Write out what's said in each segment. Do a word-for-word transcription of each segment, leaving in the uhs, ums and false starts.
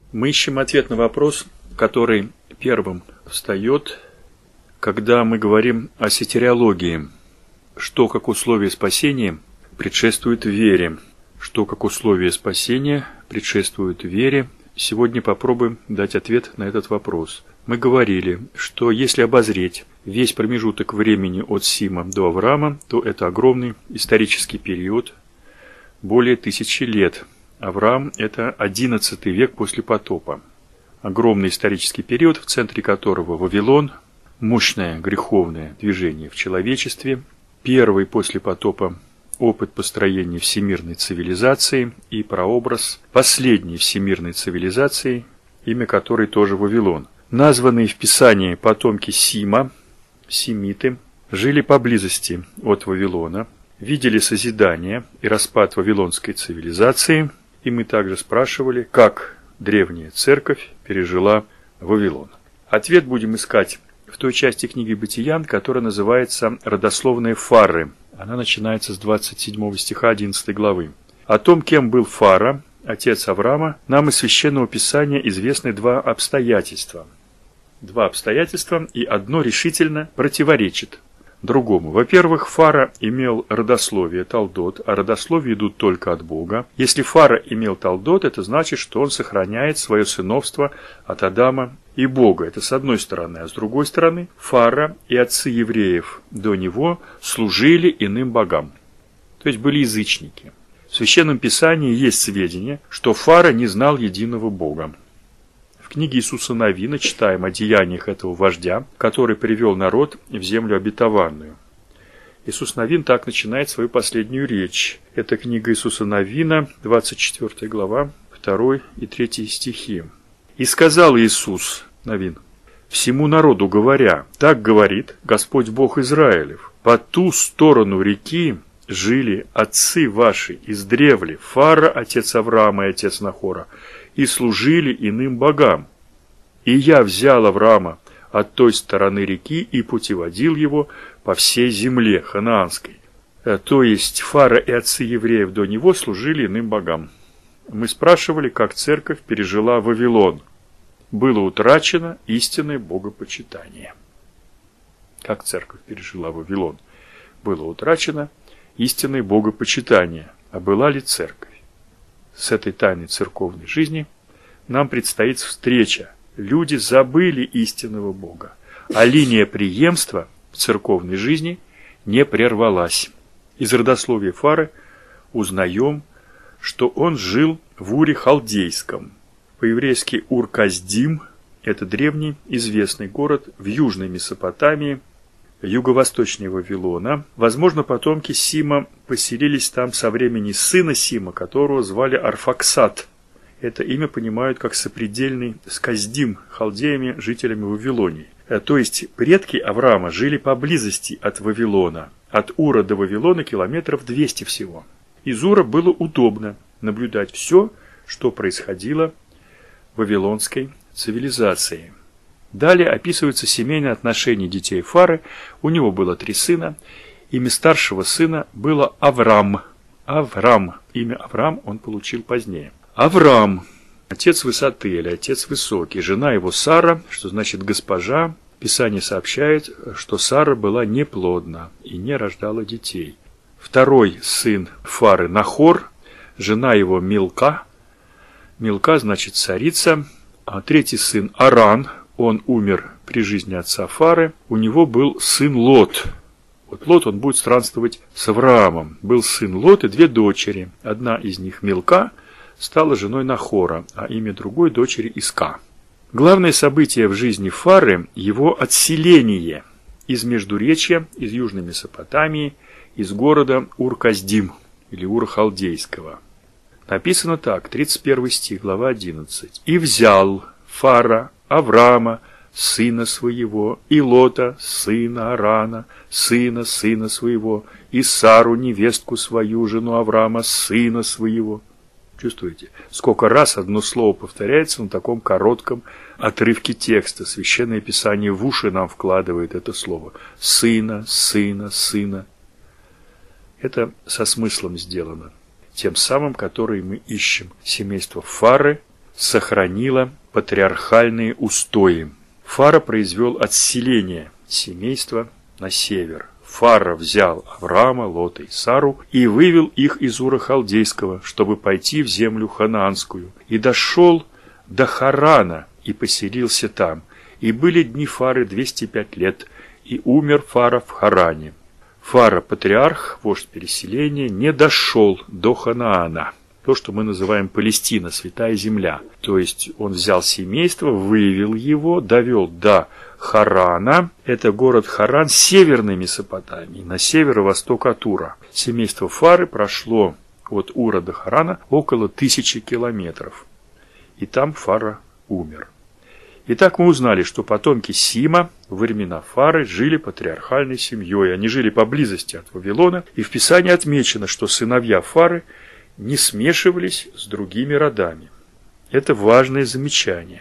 Мы ищем ответ на вопрос, который первым встает, когда мы говорим о сотириологии. Что как условие спасения предшествует вере? Что как условие спасения предшествует вере? Сегодня попробуем дать ответ на этот вопрос. Мы говорили, что если обозреть весь промежуток времени от Сима до Авраама, то это огромный исторический период, более тысячи лет. Авраам – это одиннадцатый век после потопа. Огромный исторический период, в центре которого Вавилон, мощное греховное движение в человечестве, первый после потопа опыт построения всемирной цивилизации и прообраз последней всемирной цивилизации, имя которой тоже Вавилон. Названные в Писании потомки Сима, семиты, жили поблизости от Вавилона, видели созидание и распад вавилонской цивилизации, и мы также спрашивали, как древняя церковь пережила Вавилон. Ответ будем искать в той части книги Бытиян, которая называется «Родословные Фары». Она начинается с двадцать седьмого стиха одиннадцатой главы. О том, кем был Фара, отец Авраама, нам из Священного Писания известны два обстоятельства. Два обстоятельства, и одно решительно противоречит другому. Во-первых, Фара имел родословие, талдот, а родословия идут только от Бога. Если Фара имел талдот, это значит, что он сохраняет свое сыновство от Адама и Бога. Это с одной стороны. А с другой стороны, Фара и отцы евреев до него служили иным богам. То есть были язычники. В Священном Писании есть сведения, что Фара не знал единого Бога. В книге Иисуса Навина читаем о деяниях этого вождя, который привел народ в землю обетованную. Иисус Навин так начинает свою последнюю речь. Это книга Иисуса Навина, двадцать четвёртая глава, второй и третий стихи. «И сказал Иисус, Навин, всему народу говоря, так говорит Господь Бог Израилев, по ту сторону реки жили отцы ваши издревле, Фара, отец Авраама и отец Нахора, и служили иным богам. И я взял Авраама от той стороны реки и путеводил его по всей земле ханаанской». То есть Фара и отцы евреев до него служили иным богам. Мы спрашивали, как церковь пережила Вавилон. Было утрачено истинное богопочитание. Как церковь пережила Вавилон? Было утрачено истинное богопочитание. А была ли церковь? С этой тайной церковной жизни нам предстоит встреча. Люди забыли истинного Бога, а линия преемства в церковной жизни не прервалась. Из родословия Фары узнаем, что он жил в Уре Халдейском. По-еврейски Ур-Каздим – это древний известный город в Южной Месопотамии, юго-восточнее Вавилона. Возможно, потомки Сима поселились там со времени сына Сима, которого звали Арфаксад. Это имя понимают как сопредельный с Каздим, халдеями, жителями Вавилонии. То есть предки Авраама жили поблизости от Вавилона. От Ура до Вавилона километров двести всего. Из Ура было удобно наблюдать все, что происходило в вавилонской цивилизации. Далее описываются семейные отношения детей Фары. У него было три сына. Имя старшего сына было Аврам. Аврам. Имя Аврам он получил позднее. Аврам. Отец высоты или отец высокий. Жена его Сара, что значит госпожа. Писание сообщает, что Сара была неплодна и не рождала детей. Второй сын Фары Нахор. Жена его Милка. Милка значит царица. А третий сын Аран. Он умер при жизни отца Фары. У него был сын Лот. Вот Лот, он будет странствовать с Авраамом. Был сын Лот и две дочери. Одна из них, Милка, стала женой Нахора, а имя другой дочери Иска. Главное событие в жизни Фары – его отселение из Междуречья, из Южной Месопотамии, из города Ур-Каздим или Ура-Халдейского. Написано так, тридцать первый стих, глава одиннадцать. «И взял Фара Авраама, сына своего, и Лота, сына Арана, сына сына своего, и Сару, невестку свою, жену Авраама, сына своего». Чувствуете, сколько раз одно слово повторяется на таком коротком отрывке текста. Священное Писание в уши нам вкладывает это слово. Сына, сына, сына. Это со смыслом сделано. Тем самым, который мы ищем. Семейство Фары сохранила патриархальные устои. Фара произвел отселение семейства на север. Фара взял Авраама, Лота и Сару и вывел их из Ура Халдейского, чтобы пойти в землю ханаанскую, и дошел до Харана и поселился там. И были дни Фары двести пять лет, и умер Фара в Харане. Фара, патриарх, вождь переселения, не дошел до Ханаана, то, что мы называем Палестина, святая земля. То есть он взял семейство, вывел его, довел до Харана. Это город Харан, северной Месопотамии, на северо-восток от Ура. Семейство Фары прошло от Ура до Харана около тысячи километров. И там Фара умер. Итак, мы узнали, что потомки Сима во времена Фары жили патриархальной семьей. Они жили поблизости от Вавилона, и в Писании отмечено, что сыновья Фары не смешивались с другими родами. Это важное замечание.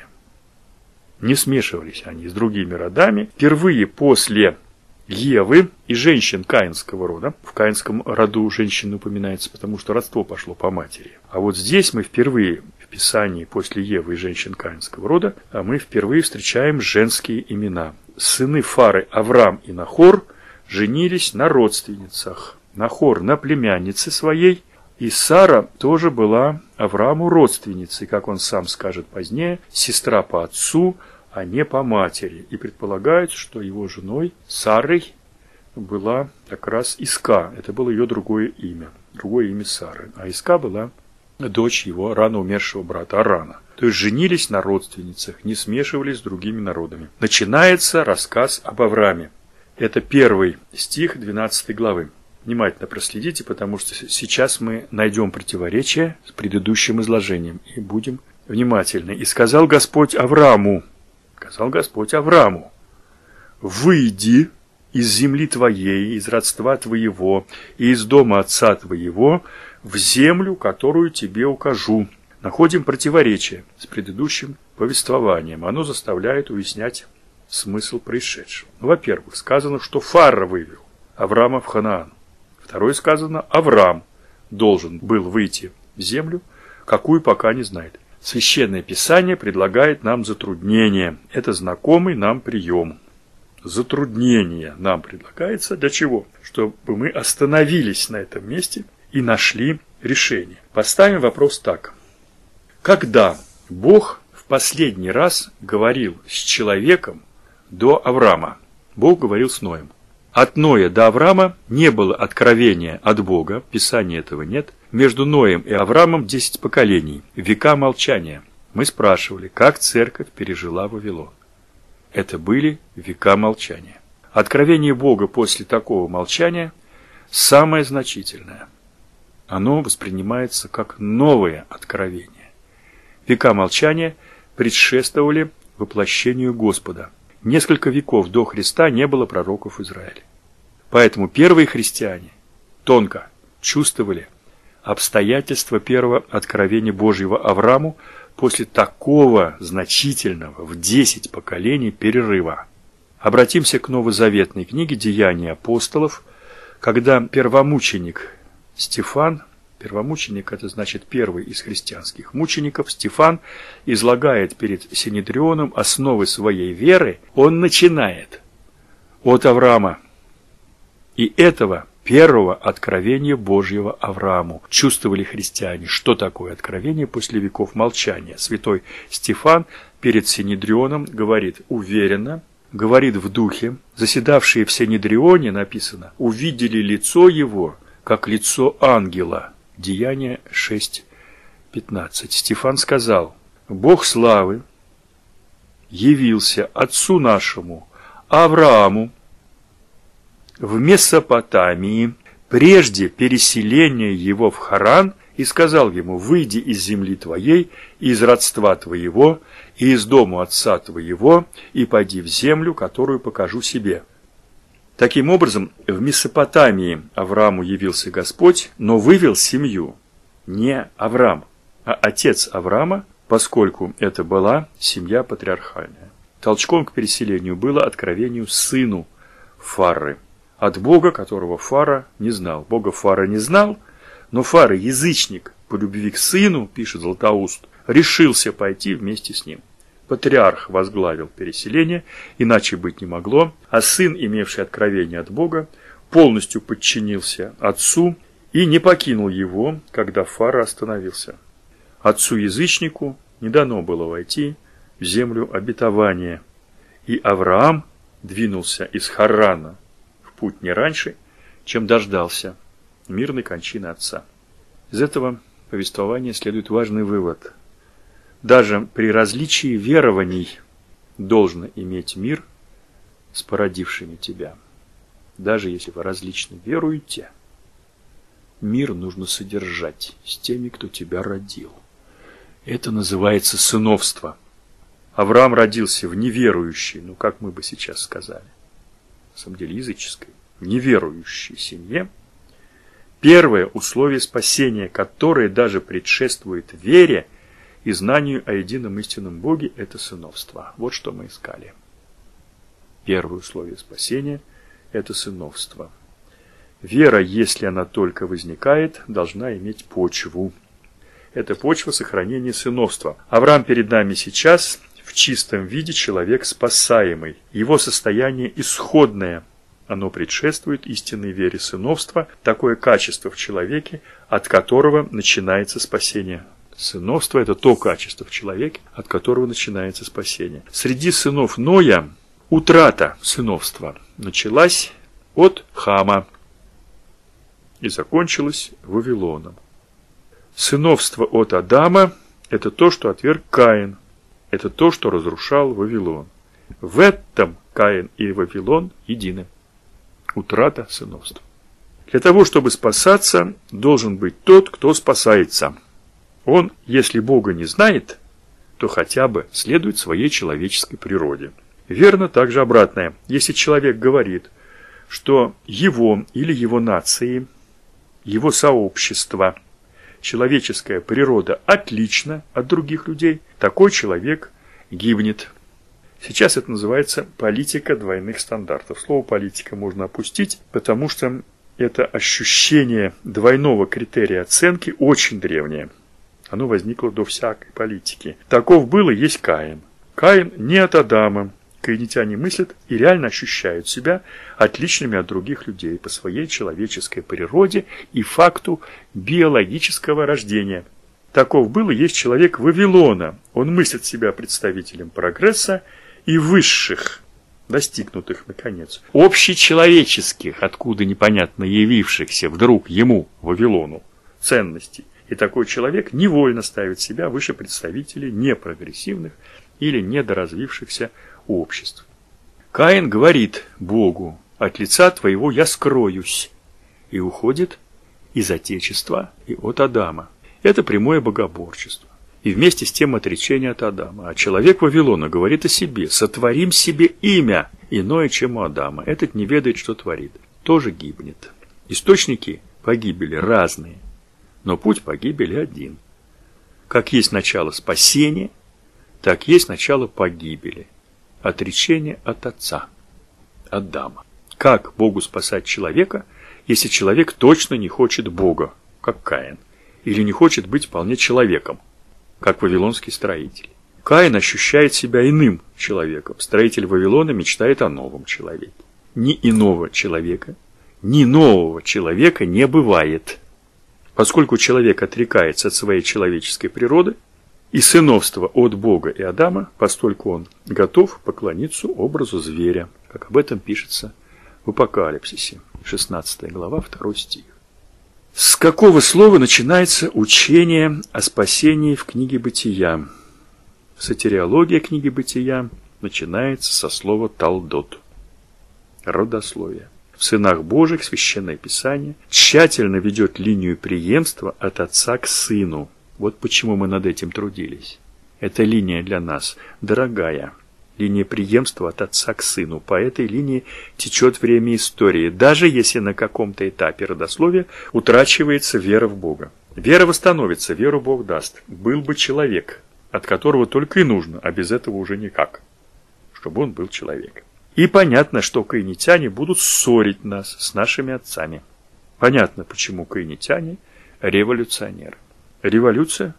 Не смешивались они с другими родами. Впервые после Евы и женщин каинского рода. В каинском роду женщина упоминается, потому что родство пошло по матери. А вот здесь мы впервые в Писании после Евы и женщин каинского рода, а мы впервые встречаем женские имена. Сыны Фары Аврам и Нахор женились на родственницах. Нахор на племяннице своей, и Сара тоже была Аврааму родственницей, как он сам скажет позднее, сестра по отцу, а не по матери. И предполагается, что его женой Сарой была как раз Иска. Это было ее другое имя, другое имя Сары. А Иска была дочь его рано умершего брата Арана. То есть женились на родственницах, не смешивались с другими народами. Начинается рассказ об Аврааме. Это первый стих двенадцатой главы. Внимательно проследите, потому что сейчас мы найдем противоречие с предыдущим изложением и будем внимательны. «И сказал Господь Аврааму, сказал Господь Аврааму, выйди из земли твоей, из родства твоего и из дома отца твоего в землю, которую тебе укажу». Находим противоречие с предыдущим повествованием. Оно заставляет уяснять смысл происшедшего. Во-первых, сказано, что Фара вывел Авраама в Ханаан. Второе сказано, Авраам должен был выйти в землю, какую пока не знает. Священное Писание предлагает нам затруднение. Это знакомый нам прием. Затруднение нам предлагается для чего? Чтобы мы остановились на этом месте и нашли решение. Поставим вопрос так. Когда Бог в последний раз говорил с человеком до Авраама? Бог говорил с Ноем. От Ноя до Авраама не было откровения от Бога, в Писании этого нет. Между Ноем и Авраамом десять поколений, века молчания. Мы спрашивали, как церковь пережила Вавилон. Это были века молчания. Откровение Бога после такого молчания самое значительное. Оно воспринимается как новое откровение. Века молчания предшествовали воплощению Господа. Несколько веков до Христа не было пророков в Израиле. Поэтому первые христиане тонко чувствовали обстоятельства первого откровения Божьего Аврааму после такого значительного в десять поколений перерыва. Обратимся к новозаветной книге «Деяния апостолов», когда первомученик Стефан, первомученик, это значит первый из христианских мучеников, Стефан излагает перед Синедрионом основы своей веры, он начинает от Авраама. И этого первого откровения Божьего Аврааму чувствовали христиане. Что такое откровение после веков молчания? Святой Стефан перед Синедрионом говорит уверенно, говорит в духе. Заседавшие в Синедрионе, написано, увидели лицо его, как лицо ангела. Деяния шесть пятнадцать. Стефан сказал, Бог славы явился отцу нашему Аврааму в Месопотамии прежде переселения его в Харан и сказал ему, выйди из земли твоей, из родства твоего и из дому отца твоего и пойди в землю, которую покажу себе. Таким образом, в Месопотамии Аврааму явился Господь, но вывел семью не Авраам, а отец Авраама, поскольку это была семья патриархальная. Толчком к переселению было откровению сыну Фары, от Бога, которого Фара не знал. Бога Фара не знал, но Фара, язычник по любви к сыну, пишет Златоуст, решился пойти вместе с ним. Патриарх возглавил переселение, иначе быть не могло, а сын, имевший откровение от Бога, полностью подчинился отцу и не покинул его, когда Фара остановился. Отцу-язычнику не дано было войти в землю обетования, и Авраам двинулся из Харрана в путь не раньше, чем дождался мирной кончины отца. Из этого повествования следует важный вывод. Даже при различии верований должно иметь мир с породившими тебя. Даже если вы различно веруете, мир нужно содержать с теми, кто тебя родил. Это называется сыновство. Авраам родился в неверующей, ну как мы бы сейчас сказали, на самом деле языческой, неверующей семье. Первое условие спасения, которое даже предшествует вере и знанию о едином истинном Боге, это сыновство. Вот что мы искали. Первое условие спасения – это сыновство. Вера, если она только возникает, должна иметь почву. Это почва сохранения сыновства. Авраам перед нами сейчас в чистом виде человек спасаемый. Его состояние исходное. Оно предшествует истинной вере сыновства, такое качество в человеке, от которого начинается спасение. Сыновство – это то качество в человеке, от которого начинается спасение. Среди сынов Ноя утрата сыновства началась от Хама и закончилась Вавилоном. Сыновство от Адама – это то, что отверг Каин, это то, что разрушал Вавилон. В этом Каин и Вавилон едины. Утрата сыновства. Для того, чтобы спасаться, должен быть тот, кто спасается. Он, если Бога не знает, то хотя бы следует своей человеческой природе. Верно также обратное. Если человек говорит, что его или его нации, его сообщество, человеческая природа отлична от других людей, такой человек гибнет. Сейчас это называется политика двойных стандартов. Слово политика можно опустить, потому что это ощущение двойного критерия оценки очень древнее. Оно возникло до всякой политики. Таков был и есть Каин. Каин не от Адама. Каинитяне мыслят и реально ощущают себя отличными от других людей по своей человеческой природе и факту биологического рождения. Таков был и есть человек Вавилона. Он мыслит себя представителем прогресса и высших, достигнутых, наконец, общечеловеческих, откуда непонятно явившихся вдруг ему, Вавилону, ценностей. И такой человек невольно ставит себя выше представителей непрогрессивных или недоразвившихся обществ. Каин говорит Богу: «От лица твоего я скроюсь», и уходит из Отечества и от Адама. Это прямое богоборчество. И вместе с тем отречение от Адама. А человек Вавилона говорит о себе: «Сотворим себе имя, иное, чем у Адама». Этот не ведает, что творит. Тоже гибнет. Источники погибели разные, но путь погибели один. Как есть начало спасения, так есть начало погибели. Отречение от Отца, Адама. Как Богу спасать человека, если человек точно не хочет Бога, как Каин, или не хочет быть вполне человеком, как вавилонский строитель? Каин ощущает себя иным человеком. Строитель Вавилона мечтает о новом человеке. Ни иного человека, ни нового человека не бывает. Поскольку человек отрекается от своей человеческой природы и сыновства от Бога и Адама, постольку он готов поклониться образу зверя, как об этом пишется в Апокалипсисе, шестнадцатая глава, второй стих. С какого слова начинается учение о спасении в книге Бытия? Сотириология книги Бытия начинается со слова «талдот» – родословие. В сынах Божьих Священное Писание тщательно ведет линию преемства от отца к сыну. Вот почему мы над этим трудились. Эта линия для нас дорогая. Линия преемства от отца к сыну. По этой линии течет время истории, даже если на каком-то этапе родословия утрачивается вера в Бога. Вера восстановится, веру Бог даст. Был бы человек, от которого только и нужно, а без этого уже никак, чтобы он был человеком. И понятно, что каинитяне будут ссорить нас с нашими отцами. Понятно, почему каинитяне революционеры. Революция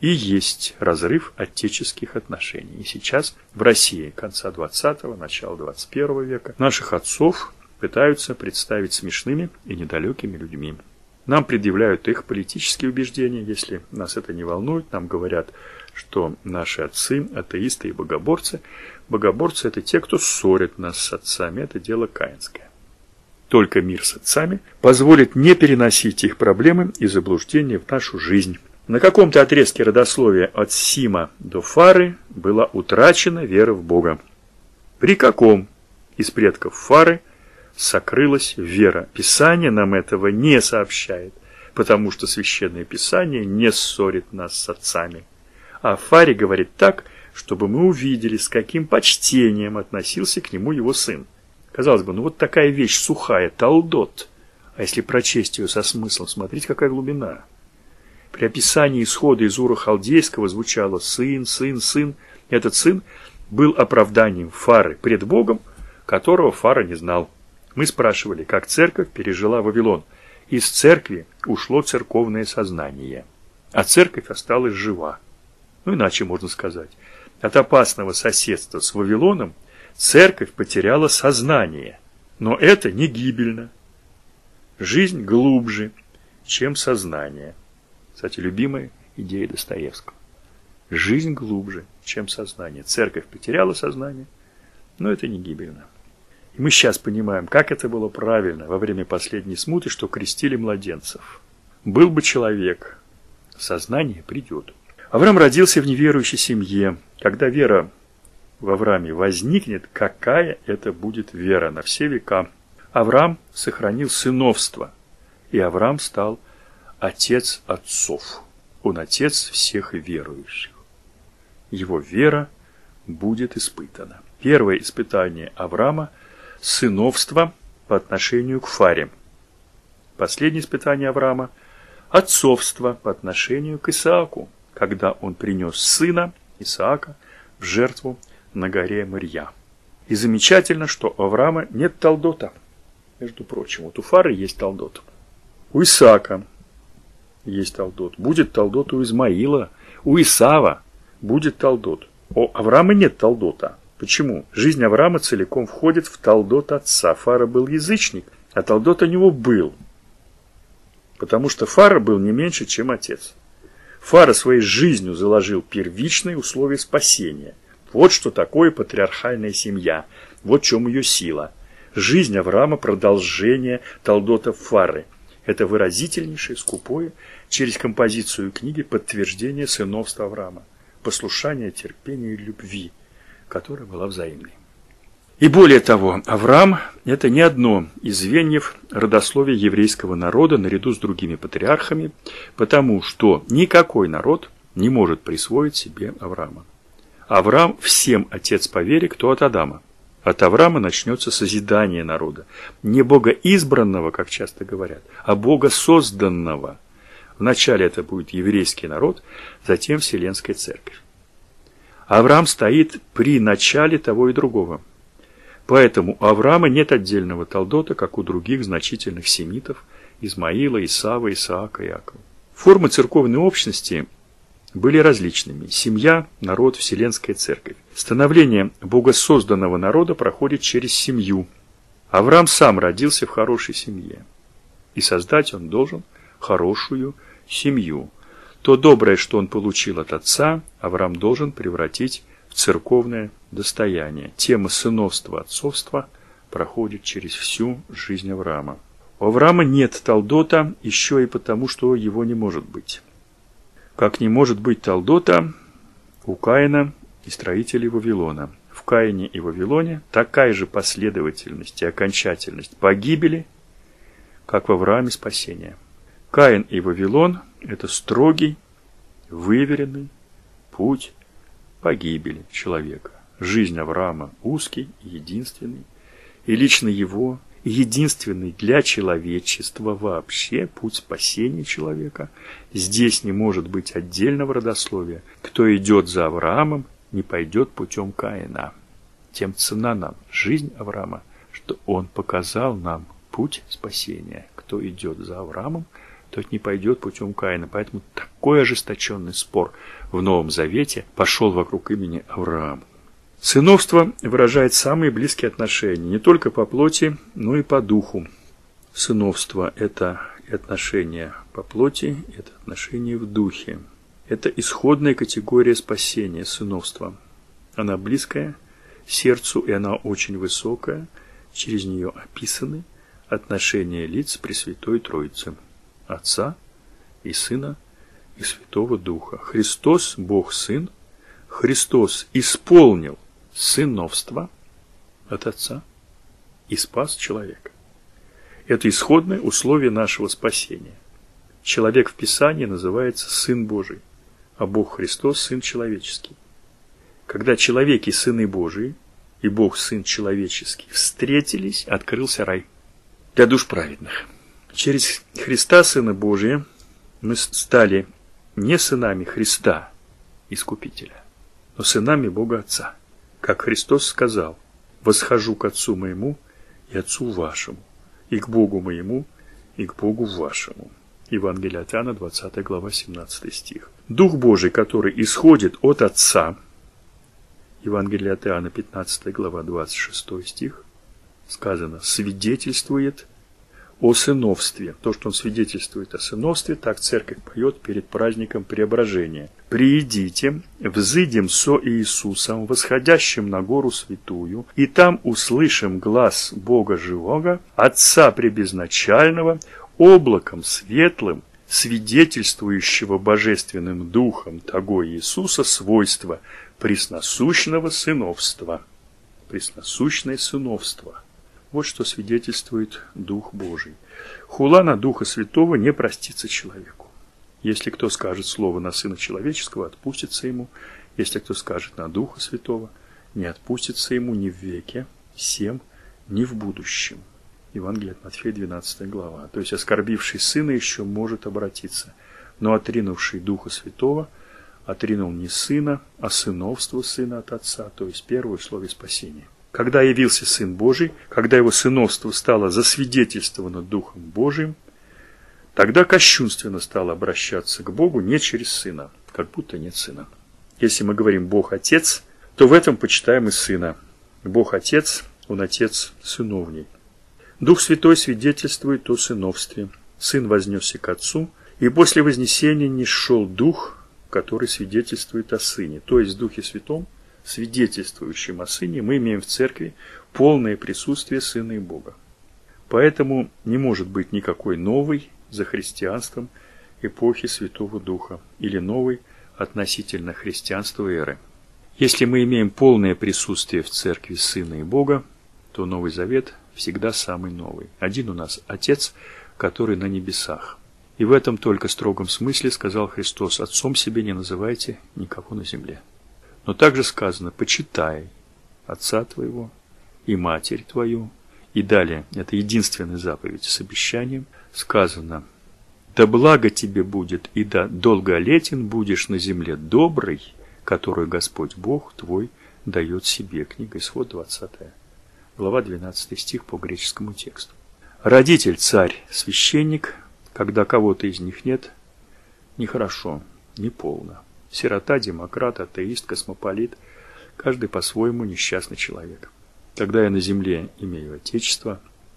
и есть разрыв отеческих отношений. И сейчас в России конца двадцатого, начала двадцать первого века наших отцов пытаются представить смешными и недалекими людьми. Нам предъявляют их политические убеждения, если нас это не волнует. Нам говорят, что наши отцы – атеисты и богоборцы. Богоборцы – это те, кто ссорит нас с отцами. Это дело каинское. Только мир с отцами позволит не переносить их проблемы и заблуждения в нашу жизнь. На каком-то отрезке родословия от Сима до Фары была утрачена вера в Бога. При каком из предков Фары сокрылась вера? Писание нам этого не сообщает, потому что Священное Писание не ссорит нас с отцами. А Фаре говорит так, чтобы мы увидели, с каким почтением относился к нему его сын. Казалось бы, ну вот такая вещь сухая, талдот. А если прочесть ее со смыслом, смотрите, какая глубина. При описании исхода из Ура Халдейского звучало «сын, сын, сын». Этот сын был оправданием Фары пред Богом, которого Фара не знал. Мы спрашивали, как церковь пережила Вавилон. Из церкви ушло церковное сознание, а церковь осталась жива. Ну, иначе можно сказать. От опасного соседства с Вавилоном церковь потеряла сознание. Но это не гибельно. Жизнь глубже, чем сознание. Кстати, любимая идея Достоевского. Жизнь глубже, чем сознание. Церковь потеряла сознание, но это не гибельно. И мы сейчас понимаем, как это было правильно во время последней смуты, что крестили младенцев. Был бы человек, сознание придет. Авраам родился в неверующей семье. Когда вера в Аврааме возникнет, какая это будет вера на все века? Авраам сохранил сыновство, и Авраам стал отец отцов. Он отец всех верующих. Его вера будет испытана. Первое испытание Авраама – сыновство по отношению к Фаре. Последнее испытание Авраама – отцовство по отношению к Исааку, когда он принес сына Исаака в жертву на горе Морья. И замечательно, что у Авраама нет талдота. Между прочим, вот у Фары есть талдот. У Исаака есть талдот. Будет талдот у Измаила. У Исава будет талдот. У Авраама нет талдота. Почему? Жизнь Авраама целиком входит в талдот отца. Фара был язычник, а талдот у него был. Потому что Фара был не меньше, чем отец. Фара своей жизнью заложил первичные условия спасения. Вот что такое патриархальная семья. Вот в чем ее сила. Жизнь Авраама – продолжение талдота Фары. Это выразительнейшее, скупое, через композицию книги подтверждение сыновства Авраама. Послушание, терпение и любви, которая была взаимной. И более того, Авраам – это не одно из звеньев родословия еврейского народа наряду с другими патриархами, потому что никакой народ не может присвоить себе Авраама. Авраам всем отец по вере, кто от Адама. От Авраама начнется созидание народа. Не богоизбранного, как часто говорят, а богосозданного. Вначале это будет еврейский народ, затем Вселенская Церковь. Авраам стоит при начале того и другого. Поэтому у Авраама нет отдельного талдота, как у других значительных семитов Измаила, Исава, Исаака, Иакова. Формы церковной общности были различными. Семья, народ, Вселенская Церковь. Становление богосозданного народа проходит через семью. Авраам сам родился в хорошей семье. И создать он должен хорошую семью. То доброе, что он получил от отца, Авраам должен превратить в церковное достояние. Тема сыновства, отцовства проходит через всю жизнь Авраама. У Авраама нет талдота еще и потому, что его не может быть. Как не может быть талдота у Каина и строителей Вавилона. В Каине и Вавилоне такая же последовательность и окончательность погибели, как в Аврааме спасения. Каин и Вавилон – это строгий, выверенный путь погибели человека. Жизнь Авраама узкий и единственный, и лично его единственный для человечества вообще путь спасения человека. Здесь не может быть отдельного родословия. Кто идет за Авраамом, не пойдет путем Каина. Тем цена нам жизнь Авраама, что он показал нам путь спасения. Кто идет за Авраамом, тот не пойдет путем Каина. Поэтому такой ожесточенный спор в Новом Завете пошел вокруг имени Авраама. Сыновство выражает самые близкие отношения, не только по плоти, но и по духу. Сыновство – это отношения по плоти, это отношения в духе. Это исходная категория спасения, сыновства. Она близкая сердцу, и она очень высокая. Через нее описаны отношения лиц Пресвятой Троицы, Отца и Сына и Святого Духа. Христос, Бог Сын, Христос исполнил сыновство от Отца и спас человека. Это исходное условие нашего спасения. Человек в Писании называется Сын Божий, а Бог Христос – Сын человеческий. Когда человеки – сыны Божии, и Бог – Сын человеческий, встретились, открылся рай для душ праведных. Через Христа, Сына Божия, мы стали не сынами Христа, Искупителя, но сынами Бога Отца. Как Христос сказал: «Восхожу к Отцу моему и Отцу вашему, и к Богу моему, и к Богу вашему». Евангелие от Иоанна, двадцатая глава, семнадцатый стих. Дух Божий, который исходит от Отца, Евангелие от Иоанна, пятнадцатая глава, двадцать шестой стих, сказано, свидетельствует о сыновстве. То, что он свидетельствует о сыновстве, так церковь поет перед праздником Преображения. «Приидите, взыдем со Иисусом, восходящим на гору святую, и там услышим глас Бога живого, Отца пребезначального, облаком светлым, свидетельствующего божественным духом того Иисуса свойства пресносущного сыновства». Пресносущное сыновство. Вот что свидетельствует Дух Божий. Хула на Духа Святого не простится человеку. Если кто скажет слово на Сына Человеческого, отпустится ему. Если кто скажет на Духа Святого, не отпустится ему ни в веке сем, ни в будущем. Евангелие от Матфея, двенадцатая глава. То есть оскорбивший Сына еще может обратиться, но отринувший Духа Святого отринул не Сына, а сыновство Сына от Отца, то есть первое условие спасения. Когда явился Сын Божий, когда его сыновство стало засвидетельствовано Духом Божиим, тогда кощунственно стало обращаться к Богу не через Сына, как будто нет Сына. Если мы говорим «Бог Отец», то в этом почитаем и Сына. Бог Отец, Он Отец сыновний. Дух Святой свидетельствует о сыновстве. Сын вознесся к Отцу, и после вознесения нисшел Дух, который свидетельствует о Сыне. То есть в Духе Святом, свидетельствующим о Сыне, мы имеем в Церкви полное присутствие Сына и Бога. Поэтому не может быть никакой новой за христианством эпохи Святого Духа или новой относительно христианства эры. Если мы имеем полное присутствие в Церкви Сына и Бога, то Новый Завет всегда самый новый. Один у нас Отец, который на небесах. И в этом только строгом смысле сказал Христос: «Отцом себе не называйте никого на земле». Но также сказано: «Почитай отца твоего и матерь твою». И далее, это единственная заповедь с обещанием, сказано: «Да благо тебе будет, и да долголетен будешь на земле добрый, которую Господь Бог твой дает себе». Книга Исход, двадцатая глава, двенадцатый стих по греческому тексту. Родитель, царь, священник, когда кого-то из них нет, нехорошо, неполно. Сирота, демократ, атеист, космополит, каждый по-своему несчастный человек. Когда я на земле имею отечество,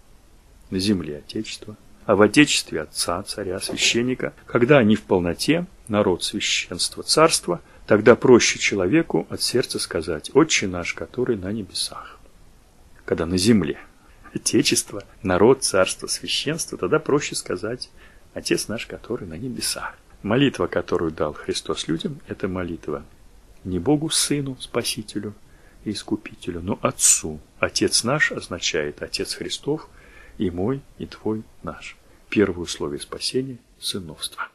на земле отечество, а в отечестве отца, царя, священника, когда они в полноте, народ, священство, царство, тогда проще человеку от сердца сказать: «Отче наш, который на небесах». Когда на земле отечество, народ, царство, священство, тогда проще сказать: «Отец наш, который на небесах». Молитва, которую дал Христос людям, это молитва не Богу Сыну, Спасителю и Искупителю, но Отцу. Отец наш означает Отец Христов, и мой, и твой наш. Первое условие спасения – сыновство.